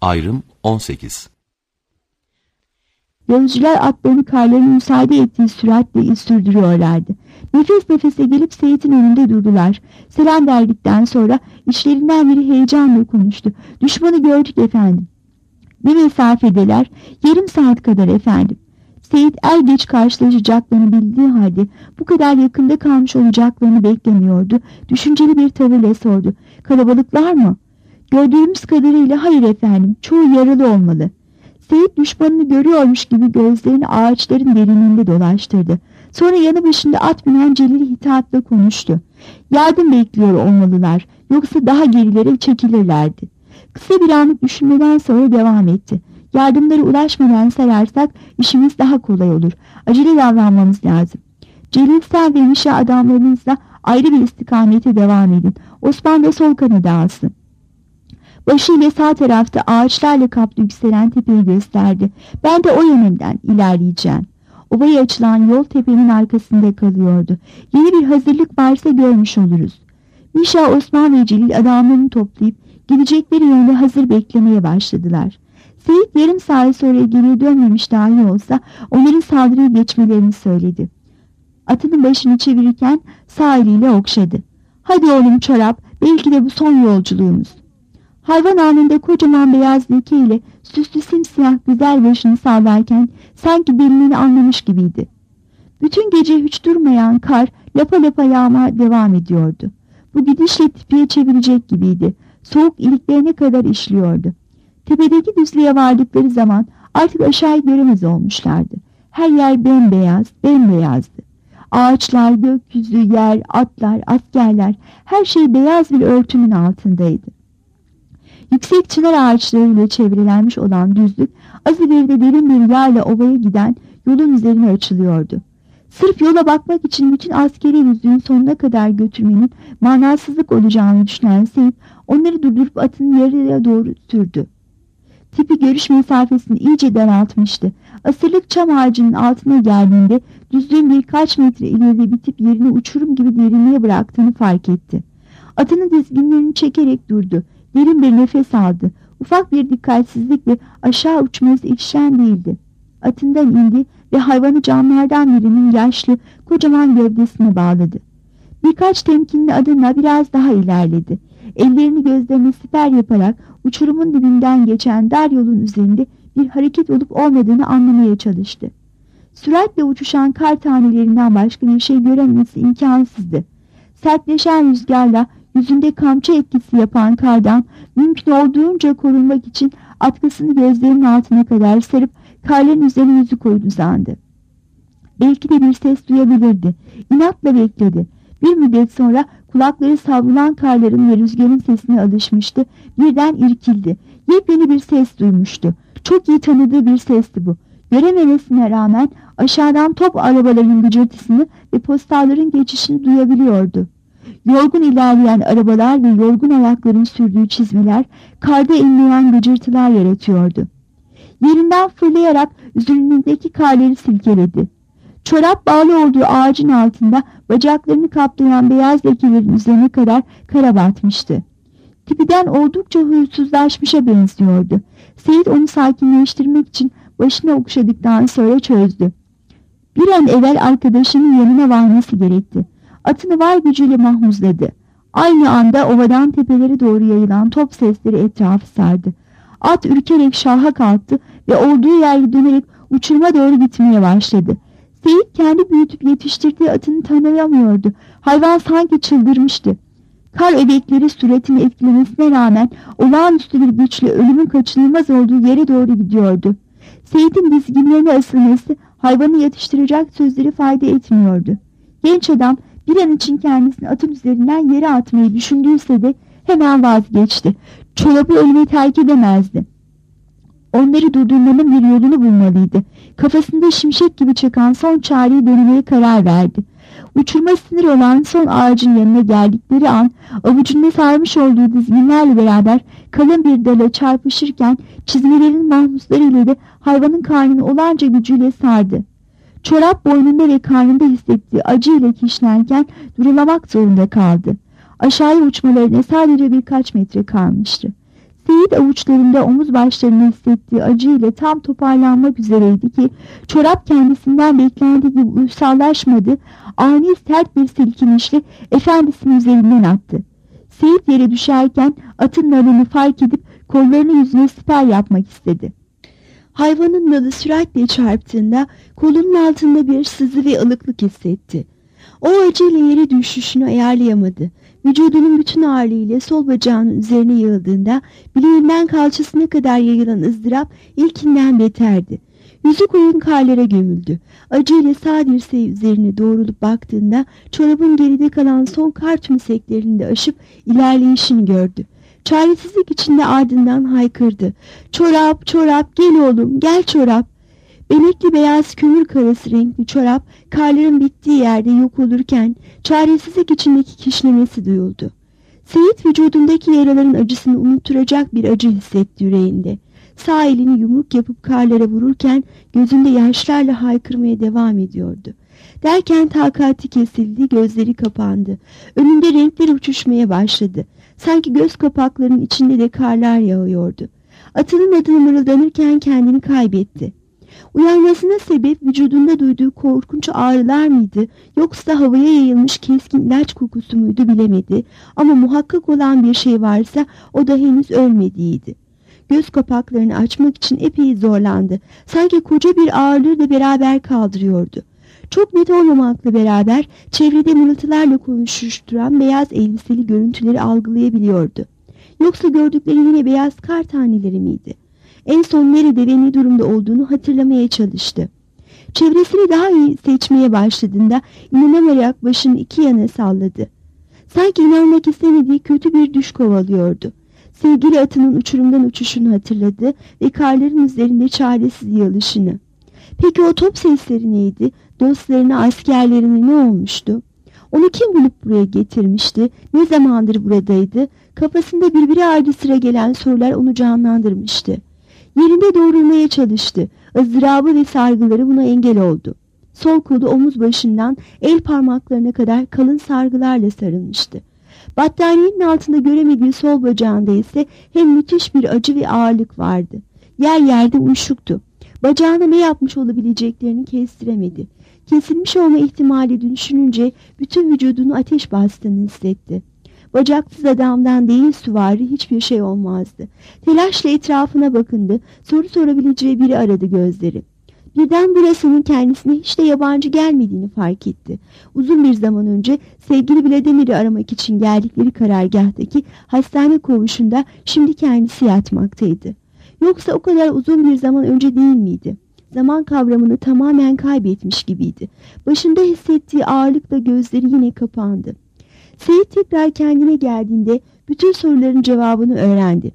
Ayrım 18. Yolcular atlarını karların müsaade ettiği süratle sürdürüyorlardı. Nefes nefese gelip Seyit'in önünde durdular. Selam verdikten sonra içlerinden biri heyecanla konuştu. Düşmanı gördük efendim. Ne mesafedeler? Yarım saat kadar efendim. Seyit er geç karşılaşacaklarını bildiği halde bu kadar yakında kalmış olacaklarını beklemiyordu. Düşünceli bir tavırla sordu. Kalabalıklar mı? Gördüğümüz kadarıyla hayır efendim. Çoğu yaralı olmalı. Seyit düşmanını görüyormuş gibi gözlerini ağaçların derinliğinde dolaştırdı. Sonra yanı başında at binen Celil hitapla konuştu. Yardım bekliyor olmalılar. Yoksa daha gerilere çekilirlerdi. Kısa bir anlık düşünmeden sonra devam etti. Yardımlara ulaşmadan sararsak işimiz daha kolay olur. Acele davranmamız lazım. Celil, sen ve Mişa adamlarınızla ayrı bir istikamete devam edin. Osman da sol kanada alsın. Başıyla sağ tarafta ağaçlarla kaplı yükselen tepeyi gösterdi. Ben de o yönünden ilerleyeceğim. Ovaya açılan yol tepenin arkasında kalıyordu. Yeni bir hazırlık varsa görmüş oluruz. Mişa, Osman ve Celil adamlarını toplayıp gidecekleri yönde hazır beklemeye başladılar. Seyit yarım saat sonra geriye dönmemiş dahi olsa onların saldırıya geçmelerini söyledi. Atının başını çevirirken sağ eliyle okşadı. Hadi oğlum çorap, belki de bu son yolculuğumuz. Hayvan anında kocaman beyaz lekeyle süslü simsiyah güzel başını sallarken sanki dilini anlamış gibiydi. Bütün gece hiç durmayan kar lapa lapa yağmaya devam ediyordu. Bu gidişle tipiye çevirecek gibiydi. Soğuk iliklerine kadar işliyordu. Tepedeki düzlüğe vardıkları zaman artık aşağıyı göremez olmuşlardı. Her yer bembeyaz, bembeyazdı. Ağaçlar, gökyüzü, yer, atlar, askerler, her şey beyaz bir örtünün altındaydı. Yüksek çınar ağaçlarıyla çevrelenmiş olan düzlük az ileride derin bir yayla ovaya giden yolun üzerine açılıyordu. Sırf yola bakmak için bütün askeri düzlüğün sonuna kadar götürmenin manasızlık olacağını düşünen Seyit onları durdurup atını yarıya doğru sürdü. Tipi görüş mesafesini iyice daraltmıştı. Asırlık çam ağacının altına geldiğinde düzlüğün birkaç metre ileride bitip yerini uçurum gibi derinliğe bıraktığını fark etti. Atının dizginlerini çekerek durdu. Derin bir nefes aldı. Ufak bir dikkatsizlikle aşağı uçması işten değildi. Atından indi ve hayvanı camlardan birinin yaşlı, kocaman gövdesine bağladı. Birkaç temkinli adımla biraz daha ilerledi. Ellerini gözlerine siper yaparak uçurumun dibinden geçen dar yolun üzerinde bir hareket olup olmadığını anlamaya çalıştı. Süratle uçuşan kar tanelerinden başka bir şey görememesi imkansızdı. Sertleşen rüzgarla yüzünde kamçı etkisi yapan kardan mümkün olduğunca korunmak için atkısını gözlerinin altına kadar sarıp karların üzerine yüzü koydu zandı. Belki de bir ses duyabilirdi. İnatla bekledi. Bir müddet sonra kulakları savrulan karların ve rüzgarın sesine alışmıştı. Birden irkildi. Yepyeni bir ses duymuştu. Çok iyi tanıdığı bir sesti bu. Görememesine rağmen aşağıdan top arabaların gıcırtısını ve postalların geçişini duyabiliyordu. Yorgun ilerleyen arabalar ve yorgun ayakların sürdüğü çizmeler karda inleyen gıcırtılar yaratıyordu. Yerinden fırlayarak üzerindeki karları silkeledi. Çorap bağlı olduğu ağacın altında bacaklarını kaplayan beyaz lekelerin üzerine kadar kara batmıştı. Tipiden oldukça huysuzlaşmışa benziyordu. Seyit onu sakinleştirmek için başını okşadıktan sonra çözdü. Bir an evvel arkadaşının yanına varması gerekti. Atını var gücüyle mahmuzladı. Aynı anda ovadan tepelere doğru yayılan top sesleri etrafı sardı. At ürkerek şaha kalktı ve olduğu yerde dönerek uçuruma doğru gitmeye başladı. Seyit kendi büyütüp yetiştirdiği atını tanıyamıyordu. Hayvan sanki çıldırmıştı. Kar öbekleri suretini etkilemesine rağmen olağanüstü bir güçle ölümün kaçınılmaz olduğu yere doğru gidiyordu. Seyit'in dizginlerine asılması hayvanı yatıştıracak sözleri fayda etmiyordu. Genç adam bir an için kendisini atın üzerinden yere atmayı düşündüyse de hemen vazgeçti. Çorabı ölüme terk edemezdi. Onları durdurmanın bir yolunu bulmalıydı. Kafasında şimşek gibi çıkan son çareyi denemeye karar verdi. Uçurma sinir olan son ağacın yanına geldikleri an avucunda sarmış olduğu dizginlerle beraber kalın bir dala çarpışırken çizmelerin mahmuzlarıyla da hayvanın karnını olanca gücüyle sardı. Çorap boynunda ve karnında hissettiği acıyla kişnerken durulamak zorunda kaldı. Aşağıya uçmalarına sadece birkaç metre kalmıştı. Seyit avuçlarında omuz başlarını hissettiği acıyla tam toparlanmak üzereydi ki çorap kendisinden beklendiği gibi uysallaşmadı. Ani sert bir silkinişle efendisinin üzerinden attı. Seyit yere düşerken atın nalını fark edip kollarını yüzüne siper yapmak istedi. Hayvanın nalı süratle çarptığında kolunun altında bir sızı ve ılıklık hissetti. O acıyla yere düşüşünü ayarlayamadı. Vücudunun bütün ağırlığıyla sol bacağının üzerine yığıldığında bileğinden kalçasına kadar yayılan ızdırap ilkinden beterdi. Yüzü koyun karlara gömüldü. Acıyla sağ dirseği üzerine doğrulup baktığında çorabın geride kalan son kar tümseklerini de aşıp ilerleyişini gördü. Çaresizlik içinde ardından haykırdı. "Çorap, çorap, gel oğlum, gel çorap." Benekli beyaz kömür karası renkli çorap karların bittiği yerde yok olurken çaresizlik içindeki kişnemesi duyuldu. Seyit vücudundaki yaraların acısını unutturacak bir acı hissetti yüreğinde. Sağ elini yumruk yapıp karlara vururken gözünde yaşlarla haykırmaya devam ediyordu. Derken takati kesildi, gözleri kapandı. Önünde renkler uçuşmaya başladı. Sanki göz kapaklarının içinde de karlar yağıyordu. Atının adını mırıldanırken kendini kaybetti. Uyanmasına sebep vücudunda duyduğu korkunç ağrılar mıydı, yoksa havaya yayılmış keskin ilaç kokusu muydu bilemedi. Ama muhakkak olan bir şey varsa o da henüz ölmediğiydi. Göz kapaklarını açmak için epey zorlandı. Sanki koca bir ağırlığı da beraber kaldırıyordu. Çok net olmamakla beraber çevrede mırıltılarla konuşuşturan beyaz elbiseli görüntüleri algılayabiliyordu. Yoksa gördükleri yine beyaz kar taneleri miydi? En son nerede ve ne durumda olduğunu hatırlamaya çalıştı. Çevresini daha iyi seçmeye başladığında inanamayarak başını iki yana salladı. Sanki inanmak istemediği kötü bir düş kovalıyordu. Sevgili atının uçurumdan uçuşunu hatırladı ve karların üzerinde çaresiz yalışını. Peki o top sesleri neydi? Dostlarına, askerlerine ne olmuştu? Onu kim bulup buraya getirmişti? Ne zamandır buradaydı? Kafasında birbiri ardı sıra gelen sorular onu canlandırmıştı. Yerinde doğrulmaya çalıştı. Izdırabı ve sargıları buna engel oldu. Sol kolu omuz başından el parmaklarına kadar kalın sargılarla sarılmıştı. Battaniyenin altında göremediği sol bacağında ise hem müthiş bir acı ve ağırlık vardı. Yer yerde uyuşuktu. Bacağına ne yapmış olabileceklerini kestiremedi. Kesilmiş olma ihtimali düşününce bütün vücudunu ateş bastığını hissetti. Bacaksız adamdan değil süvari hiçbir şey olmazdı. Telaşla etrafına bakındı. Soru sorabileceği biri aradı gözleri. Birden burasının kendisine hiç de yabancı gelmediğini fark etti. Uzun bir zaman önce sevgili Vladimir'i aramak için geldikleri karargahtaki hastane koğuşunda şimdi kendisi yatmaktaydı. Yoksa o kadar uzun bir zaman önce değil miydi? Zaman kavramını tamamen kaybetmiş gibiydi. Başında hissettiği ağırlıkla gözleri yine kapandı. Seyit tekrar kendine geldiğinde bütün soruların cevabını öğrendi.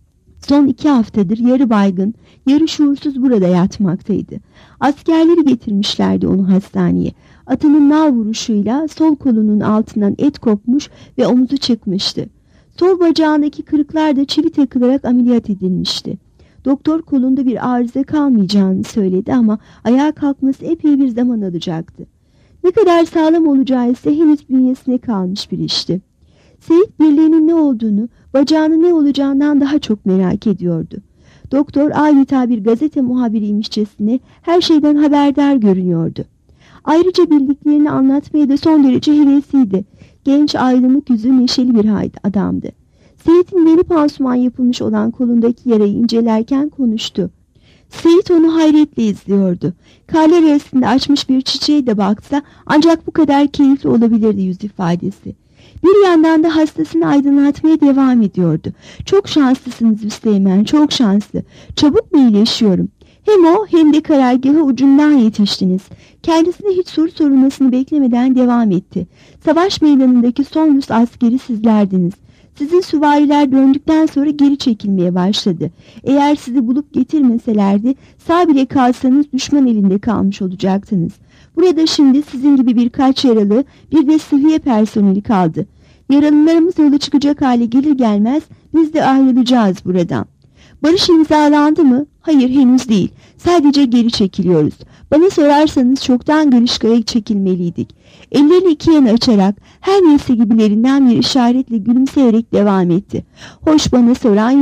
Son 2 haftadır yarı baygın, yarı şuursuz burada yatmaktaydı. Askerleri getirmişlerdi onu hastaneye. Atının nal vuruşuyla sol kolunun altından et kopmuş ve omuzu çıkmıştı. Sol bacağındaki kırıklar da çivi takılarak ameliyat edilmişti. Doktor kolunda bir arıza kalmayacağını söyledi ama ayağa kalkması epey bir zaman alacaktı. Ne kadar sağlam olacağı ise henüz bünyesine kalmış bir işti. Seyit birliğinin ne olduğunu, bacağının ne olacağından daha çok merak ediyordu. Doktor adeta bir gazete muhabiriymişçesine her şeyden haberdar görünüyordu. Ayrıca bildiklerini anlatmaya da son derece hevesliydi. Genç aydınlık yüzü neşeli bir adamdı. Seyit'in yeni pansuman yapılmış olan kolundaki yarayı incelerken konuştu. Seyit onu hayretle izliyordu. Karlar arasında açmış bir çiçeğe de baksa ancak bu kadar keyifli olabilirdi yüz ifadesi. Bir yandan da hastasını aydınlatmaya devam ediyordu. Çok şanslısınız Üsteğmen, çok şanslı. Çabuk mu iyileşiyorum? Hem o hem de karargaha ucundan yetiştiniz. Kendisine hiç soru sorulmasını beklemeden devam etti. Savaş meydanındaki son Rus askeri sizlerdiniz. Sizin süvariler döndükten sonra geri çekilmeye başladı. Eğer sizi bulup getirmeselerdi sağ bile kalsanız düşman elinde kalmış olacaktınız. Burada şimdi sizin gibi birkaç yaralı bir de sıhhiye personeli kaldı. Yaralılarımız yola çıkacak hale gelir gelmez biz de ayrılacağız buradan. Barış imzalandı mı? Hayır henüz değil. Sadece geri çekiliyoruz. Bana sorarsanız çoktan Grişka'ya çekilmeliydik. Ellerini iki yana açarak her neyse gibilerinden bir işaretle gülümseyerek devam etti. Hoş bana soran yok.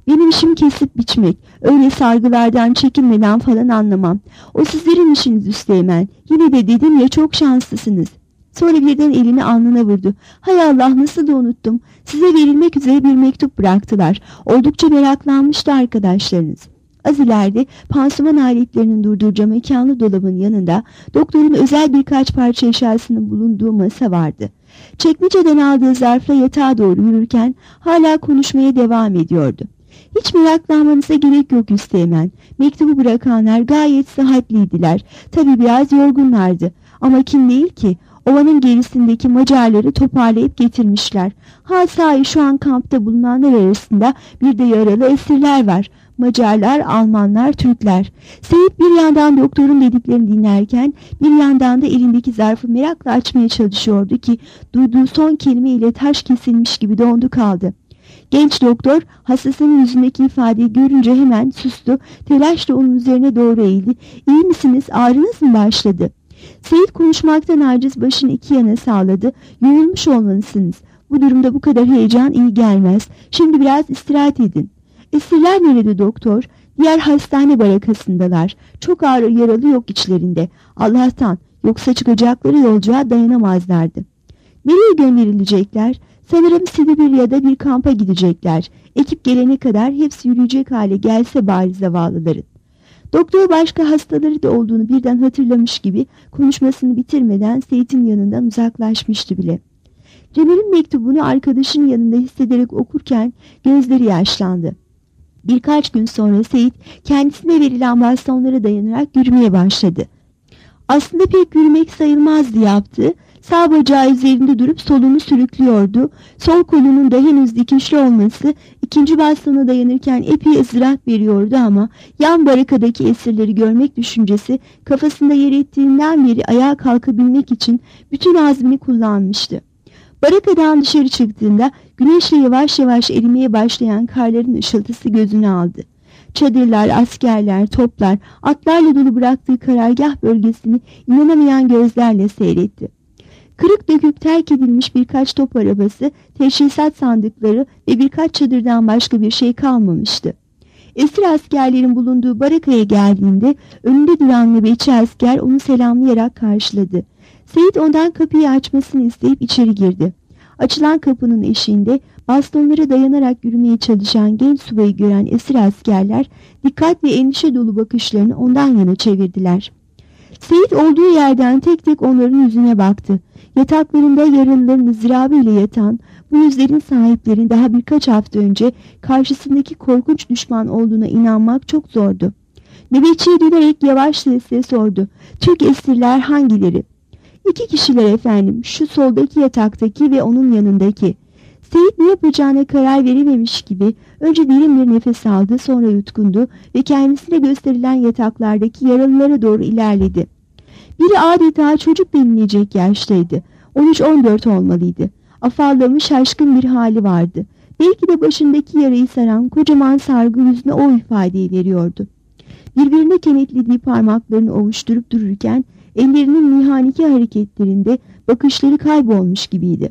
Benim işim kesip biçmek. Öyle sargılardan çekinmeden falan anlamam. O sizlerin işiniz Üsteğmen. Yine de dedim ya, çok şanslısınız. Sonra birden elini alnına vurdu. Hay Allah, nasıl da unuttum. Size verilmek üzere bir mektup bıraktılar. Oldukça meraklanmıştı arkadaşlarınız. Az ileride pansuman aletlerinin durduracağı mekanlı dolabın yanında doktorun özel birkaç parça eşyasının bulunduğu masa vardı. Çekmeceden aldığı zarfla yatağa doğru yürürken hala konuşmaya devam ediyordu. Hiç meraklanmanıza gerek yok Üsteğmen. Mektubu bırakanlar gayet sıhhatliydiler. Tabii biraz yorgunlardı. Ama kim değil ki? Ovanın gerisindeki Macarları toparlayıp getirmişler. Ha sahi, şu an kampta bulunanlar arasında bir de yaralı esirler var. Macarlar, Almanlar, Türkler. Seyit bir yandan doktorun dediklerini dinlerken bir yandan da elindeki zarfı merakla açmaya çalışıyordu ki duyduğu son kelimeyle taş kesilmiş gibi dondu kaldı. Genç doktor hastasının yüzündeki ifadeyi görünce hemen sustu, telaşla onun üzerine doğru eğildi. İyi misiniz, ağrınız mı başladı? Seyit konuşmaktan aciz başını iki yana salladı. Yorulmuş olmalısınız. Bu durumda bu kadar heyecan iyi gelmez. Şimdi biraz istirahat edin. Esirler nerede doktor? Diğer hastane barakasındalar. Çok ağır yaralı yok içlerinde. Allah'tan, yoksa çıkacakları yolculuğa dayanamazlardı. Nereye gönderilecekler? Sanırım Sibirya'da bir kampa gidecekler. Ekip gelene kadar hepsi yürüyecek hale gelse bari zavallıların. Doktor başka hastaları da olduğunu birden hatırlamış gibi konuşmasını bitirmeden Seyit'in yanından uzaklaşmıştı bile. Cemal'in mektubunu arkadaşının yanında hissederek okurken gözleri yaşlandı. Birkaç gün sonra Seyit kendisine verilen bastonlara dayanarak yürümeye başladı. Aslında pek yürümek sayılmazdı yaptığı. Sağ bacağı üzerinde durup solunu sürüklüyordu. Sol kolunun da henüz dikişli olması ikinci bastona dayanırken epey ızdırap veriyordu ama yan barakadaki esirleri görmek düşüncesi kafasında yer ettiğinden beri ayağa kalkabilmek için bütün azmini kullanmıştı. Barakadan dışarı çıktığında güneşle yavaş yavaş erimeye başlayan karların ışıltısı gözünü aldı. Çadırlar, askerler, toplar, atlarla dolu bıraktığı karargah bölgesini inanamayan gözlerle seyretti. Kırık dökük terk edilmiş birkaç top arabası, teşhisat sandıkları ve birkaç çadırdan başka bir şey kalmamıştı. Esir askerlerin bulunduğu barakaya geldiğinde önünde duran nöbetçi asker onu selamlayarak karşıladı. Seyit ondan kapıyı açmasını isteyip içeri girdi. Açılan kapının eşiğinde bastonlara dayanarak yürümeye çalışan genç subayı gören esir askerler dikkat ve endişe dolu bakışlarını ondan yana çevirdiler. Seyit olduğu yerden tek tek onların yüzüne baktı. Yataklarında yaralıların ızdırabıyla yatan bu yüzlerin sahiplerinin daha birkaç hafta önce karşısındaki korkunç düşman olduğuna inanmak çok zordu. Nöbetçiye dönerek yavaş sesle sordu. Türk esirler hangileri? 2 kişiler efendim, şu soldaki yataktaki ve onun yanındaki. Seyit ne yapacağına karar verememiş gibi önce derin bir nefes aldı, sonra yutkundu ve kendisine gösterilen yataklardaki yaralılara doğru ilerledi. Biri adeta çocuk denilecek yaştaydı. 13-14 olmalıydı. Afallamış, şaşkın bir hali vardı. Belki de başındaki yarayı saran kocaman sargı yüzüne o ifadeyi veriyordu. Birbirine kenetlediği parmaklarını ovuşturup dururken ellerinin nihaniki hareketlerinde bakışları kaybolmuş gibiydi.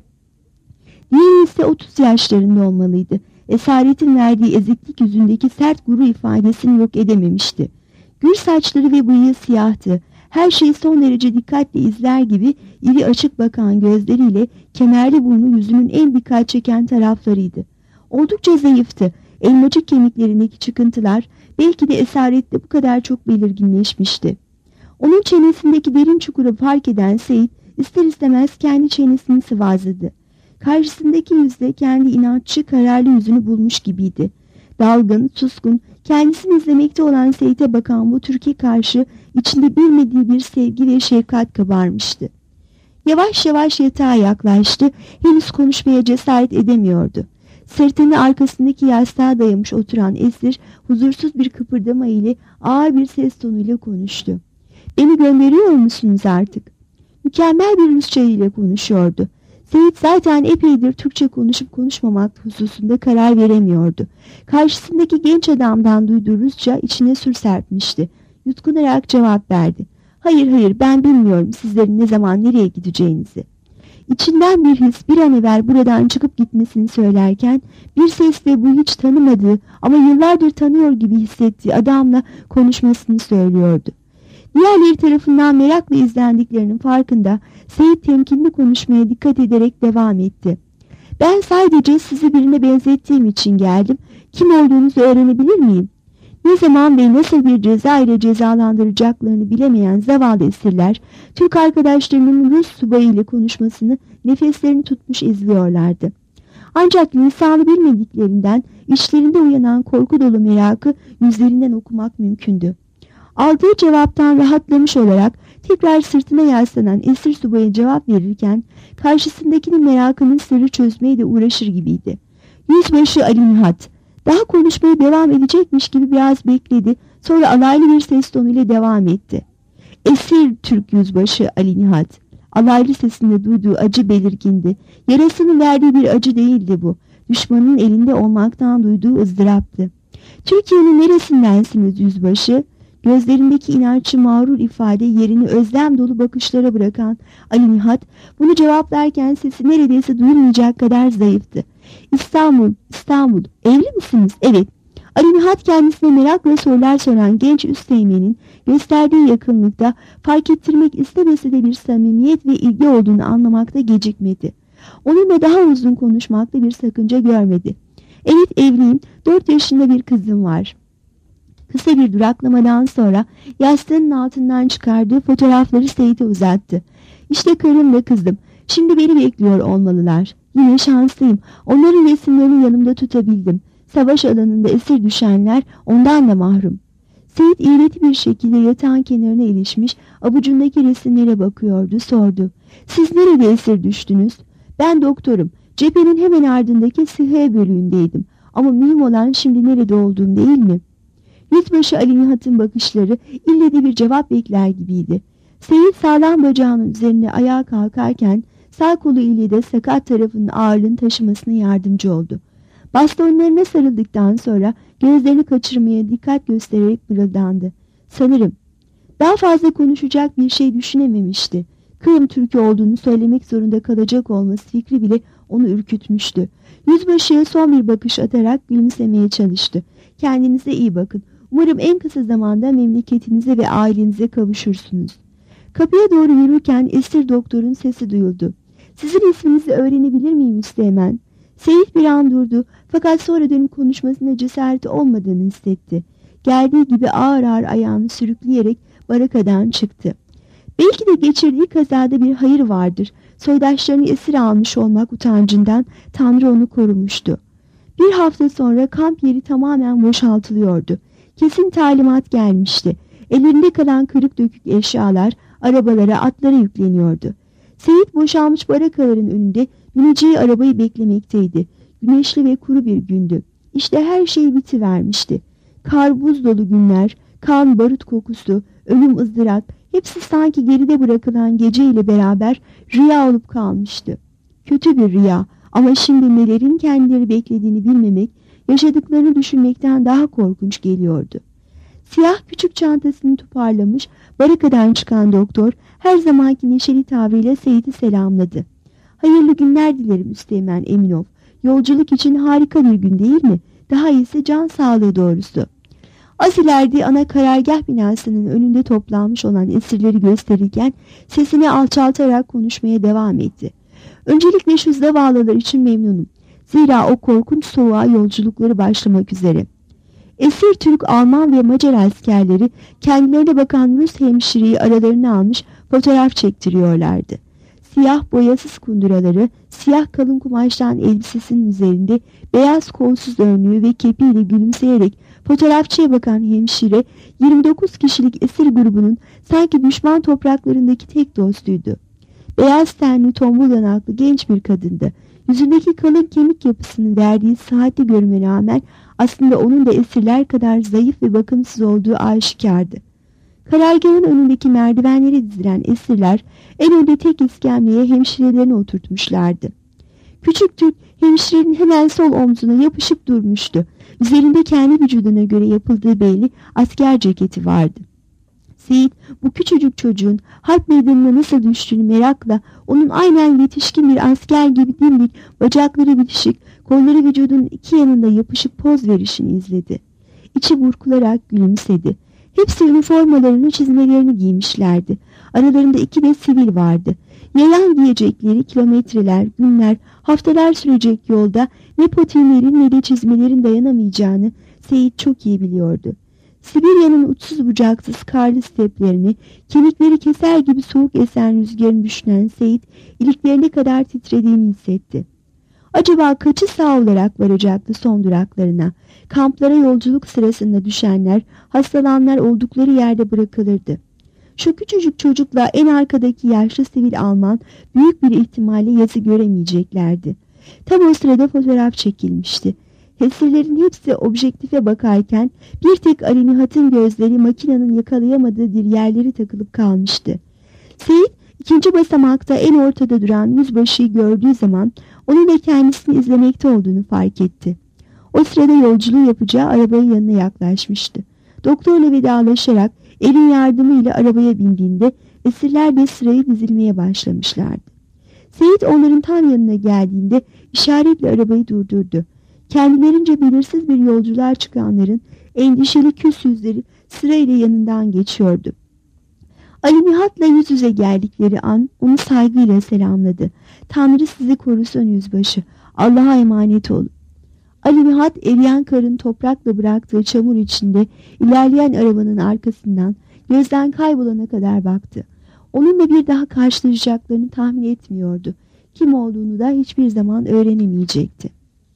Diğeri ise 30 yaşlarında olmalıydı. Esaretin verdiği eziklik yüzündeki sert gurur ifadesini yok edememişti. Gür saçları ve bıyığı siyahtı. Her şeyi son derece dikkatle izler gibi iri açık bakan gözleriyle kemerli burnu yüzünün en dikkat çeken taraflarıydı. Oldukça zayıftı. Elmacık kemiklerindeki çıkıntılar belki de esarette bu kadar çok belirginleşmişti. Onun çenesindeki derin çukuru fark eden Seyit ister istemez kendi çenesini sıvazladı. Karşısındaki yüzde kendi inatçı, kararlı yüzünü bulmuş gibiydi. Dalgın, suskun, kendisini izlemekte olan Seyit'e bakan bu Türk'e karşı içinde bilmediği bir sevgi ve şefkat kabarmıştı. Yavaş yavaş yatağa yaklaştı, henüz konuşmaya cesaret edemiyordu. Sırtını arkasındaki yastığa dayamış oturan esir, huzursuz bir kıpırdama ile ağır bir ses tonuyla konuştu. "Beni gönderiyor musunuz artık?" Mükemmel bir Rusça ile konuşuyordu. Seyit zaten epeydir Türkçe konuşup konuşmamak hususunda karar veremiyordu. Karşısındaki genç adamdan duyduğu Rusça içine sur serpmişti. Yutkunarak cevap verdi. Hayır, ben bilmiyorum sizlerin ne zaman nereye gideceğinizi." İçinden bir his bir an evvel buradan çıkıp gitmesini söylerken bir sesle bu hiç tanımadığı ama yıllardır tanıyor gibi hissettiği adamla konuşmasını söylüyordu. Diğerleri tarafından merakla izlendiklerinin farkında Seyit temkinli konuşmaya dikkat ederek devam etti. Ben sadece sizi birine benzettiğim için geldim. Kim olduğunuzu öğrenebilir miyim? Ne zaman ve nasıl bir ceza ile cezalandıracaklarını bilemeyen zavallı esirler, Türk arkadaşlarının Rus subayı ile konuşmasını nefeslerini tutmuş izliyorlardı. Ancak lisanı bilmediklerinden içlerinde uyanan korku dolu merakı yüzlerinden okumak mümkündü. Aldığı cevaptan rahatlamış olarak tekrar sırtına yaslanan esir subaya cevap verirken karşısındakinin merakının sırrı çözmeye de uğraşır gibiydi. Yüzbaşı Ali Nihat daha konuşmaya devam edecekmiş gibi biraz bekledi, sonra alaylı bir ses tonuyla devam etti. Esir Türk yüzbaşı Ali Nihat. Alaylı sesinde duyduğu acı belirgindi. Yarasının verdiği bir acı değildi bu. Düşmanın elinde olmaktan duyduğu ızdıraptı. Türkiye'nin neresindensiniz yüzbaşı? Gözlerindeki inatçı mağrur ifade yerini özlem dolu bakışlara bırakan Ali Nihat bunu cevaplarken sesi neredeyse duyulmayacak kadar zayıftı. İstanbul, İstanbul. Evli misiniz? Evet. Ali Nihat kendisine merakla sorular soran genç üsteğmenin gösterdiği yakınlıkta fark ettirmek istemese de bir samimiyet ve ilgi olduğunu anlamakta gecikmedi. Onunla daha uzun konuşmakta bir sakınca görmedi. Evet, evliyim. 4 yaşında bir kızım var. Kısa bir duraklamadan sonra yastığının altından çıkardığı fotoğrafları Seyit'e uzattı. İşte karım ve kızım. Şimdi beni bekliyor olmalılar. Yine şanslıyım. Onların resimlerini yanımda tutabildim. Savaş alanında esir düşenler ondan da mahrum. Seyit iğreti bir şekilde yatağın kenarına ilişmiş, avucundaki resimlere bakıyordu, sordu. Siz nerede esir düştünüz? Ben doktorum. Cephenin hemen ardındaki sıhhiye bölüğündeydim. Ama mühim olan şimdi nerede olduğum değil mi? Yüzbaşı Ali Nihat'ın bakışları ille de bir cevap bekler gibiydi. Seyit sağlam bacağının üzerine ayağa kalkarken sağ kolu ile de sakat tarafının ağırlığını taşımasına yardımcı oldu. Bastonlarına sarıldıktan sonra gözlerini kaçırmaya dikkat göstererek mırıldandı. Sanırım. Daha fazla konuşacak bir şey düşünememişti. Kırım Türk'ü olduğunu söylemek zorunda kalacak olması fikri bile onu ürkütmüştü. Yüzbaşıya son bir bakış atarak gülümsemeye çalıştı. Kendinize iyi bakın. Umarım en kısa zamanda memleketinize ve ailenize kavuşursunuz. Kapıya doğru yürürken esir doktorun sesi duyuldu. Sizin isminizi öğrenebilir miyim Üsteğmen? Seyit bir an durdu fakat sonra dönüp konuşmasına cesareti olmadığını hissetti. Geldiği gibi ağır ağır ayağını sürükleyerek barakadan çıktı. Belki de geçirdiği kazada bir hayır vardır. Soydaşlarını esir almış olmak utancından Tanrı onu korumuştu. Bir hafta sonra kamp yeri tamamen boşaltılıyordu. Kesin talimat gelmişti. Ellerinde kalan kırık dökük eşyalar arabalara, atlara yükleniyordu. Seyit boşalmış barakaların önünde bineceği arabayı beklemekteydi. Güneşli ve kuru bir gündü. İşte her şey bitivermişti. Kar, buz dolu günler, kan, barut kokusu, ölüm, ızdırap, hepsi sanki geride bırakılan geceyle beraber rüya olup kalmıştı. Kötü bir rüya ama şimdi nelerin kendileri beklediğini bilmemek, yaşadıklarını düşünmekten daha korkunç geliyordu. Siyah küçük çantasını toparlamış, barakadan çıkan doktor her zamanki neşeli tavrıyla Seyit'i selamladı. Hayırlı günler dilerim Üsteğmen Eminov. Yolculuk için harika bir gün değil mi? Daha iyisi can sağlığı doğrusu. Az ileride ana karargah binasının önünde toplanmış olan esirleri gösterirken sesini alçaltarak konuşmaya devam etti. Öncelikle şu zavallılar için memnunum. Zira o korkunç soğuğa yolculukları başlamak üzere. Esir Türk, Alman ve Macar askerleri kendilerine bakan Rus hemşireyi aralarına almış fotoğraf çektiriyorlardı. Siyah boyasız kunduraları, siyah kalın kumaştan elbisesinin üzerinde beyaz kolsuz önlüğü ve kepiyle gülümseyerek fotoğrafçıya bakan hemşire 29 kişilik esir grubunun sanki düşman topraklarındaki tek dostuydu. Beyaz tenli tombul yanaklı genç bir kadındı. Yüzündeki kalın kemik yapısının verdiği sıhhatli görünme rağmen aslında onun da esirler kadar zayıf ve bakımsız olduğu aşikardı. Karargahın önündeki merdivenlere dizilen esirler en önde tek iskemleye hemşirelerini oturtmuşlardı. Küçük Türk hemşirenin hemen sol omzuna yapışıp durmuştu. Üzerinde kendi vücuduna göre yapıldığı belli asker ceketi vardı. Seyit bu küçücük çocuğun harp meydanına nasıl düştüğünü merakla, onun aynen yetişkin bir asker gibi dimdik, bacakları bitişik, kolları vücudunun iki yanında yapışık poz verişini izledi. İçi burkularak gülümsedi. Hepsi üniformalarını, çizmelerini giymişlerdi. Aralarında 2 de sivil vardı. Yayan giyecekleri kilometreler, günler, haftalar sürecek yolda ne potinlerin ne de çizmelerin dayanamayacağını Seyit çok iyi biliyordu. Sibirya'nın uçsuz bucaksız karlı steplerini, kemikleri keser gibi soğuk esen rüzgarını düşünen Seyit, iliklerine kadar titrediğini hissetti. Acaba kaçı sağ olarak varacaktı son duraklarına? Kamplara yolculuk sırasında düşenler, hastalananlar oldukları yerde bırakılırdı. Şu küçücük çocukla en arkadaki yaşlı sivil Alman büyük bir ihtimalle yazı göremeyeceklerdi. Tam o sırada fotoğraf çekilmişti. Hesirlerin hepsi objektife bakarken bir tek Ali Nihat'ın gözleri makinenin yakalayamadığı diryerleri takılıp kalmıştı. Seyit ikinci basamakta en ortada duran yüzbaşıyı gördüğü zaman onun da kendisini izlemekte olduğunu fark etti. O sırada yolculuğu yapacağı arabanın yanına yaklaşmıştı. Doktorla vedalaşarak elin yardımıyla arabaya bindiğinde esirler de sırayı dizilmeye başlamışlardı. Seyit onların tam yanına geldiğinde işaretle arabayı durdurdu. Kendilerince belirsiz bir yolculuğa çıkanların endişeli küs yüzleri sırayla yanından geçiyordu. Ali Nihat'la yüz yüze geldikleri an onu saygıyla selamladı. "Tanrı sizi korusun yüzbaşı. Allah'a emanet olun." Ali Nihat eriyen karın toprakla bıraktığı çamur içinde ilerleyen arabanın arkasından gözden kaybolana kadar baktı. Onunla bir daha karşılaşacaklarını tahmin etmiyordu. Kim olduğunu da hiçbir zaman öğrenemeyecekti.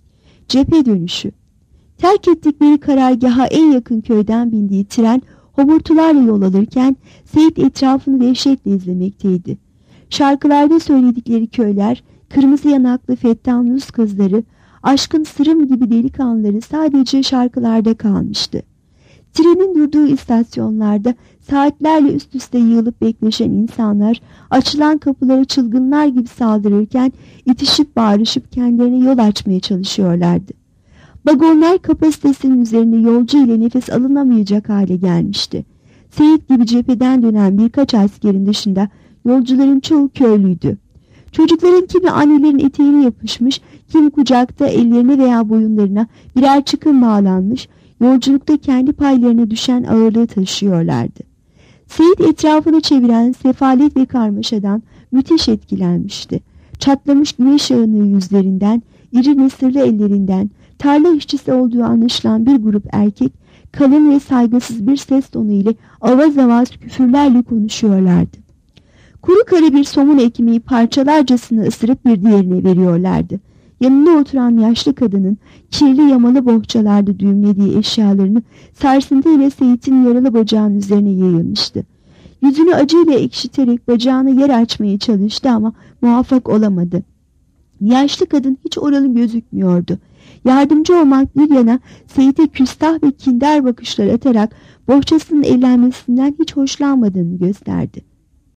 Cephe dönüşü. Terk ettikleri karargaha en yakın köyden bindiği tren homurtularla yol alırken Seyit etrafını dehşetle izlemekteydi. Şarkılarda söyledikleri köyler, kırmızı yanaklı fettan Rus kızları, aşkın sırım gibi delikanlıları sadece şarkılarda kalmıştı. Trenin durduğu istasyonlarda saatlerle üst üste yığılıp bekleşen insanlar açılan kapılara çılgınlar gibi saldırırken itişip bağırışıp kendilerine yol açmaya çalışıyorlardı. Vagonlar kapasitesinin üzerinde yolcu ile nefes alınamayacak hale gelmişti. Seyit gibi cepheden dönen birkaç askerin dışında yolcuların çoğu köylüydü. Çocukların kimi annelerin eteğine yapışmış, kimi kucakta ellerine veya boyunlarına birer çıkın bağlanmış, yolculukta kendi paylarına düşen ağırlığı taşıyorlardı. Seyit etrafını çeviren sefalet ve karmaşadan müthiş etkilenmişti. Çatlamış güneş ışığının yüzlerinden, iri nesirli ellerinden, tarla işçisi olduğu anlaşılan bir grup erkek, kalın ve saygısız bir ses tonu ile avaz avaz küfürlerle konuşuyorlardı. Kuru kara bir somun ekmeği parçalarcasını ısırıp bir diğerine veriyorlardı. Yanında oturan yaşlı kadının kirli yamalı bohçalarda düğümlediği eşyalarını sarsıntıyla Seyit'in yaralı bacağının üzerine yayılmıştı. Yüzünü acıyla ekşiterek bacağına yer açmaya çalıştı ama muvaffak olamadı. Yaşlı kadın hiç oralı gözükmüyordu. Yardımcı olmak bir yana Seyit'e küstah ve kindar bakışlar atarak bohçasının ellenmesinden hiç hoşlanmadığını gösterdi.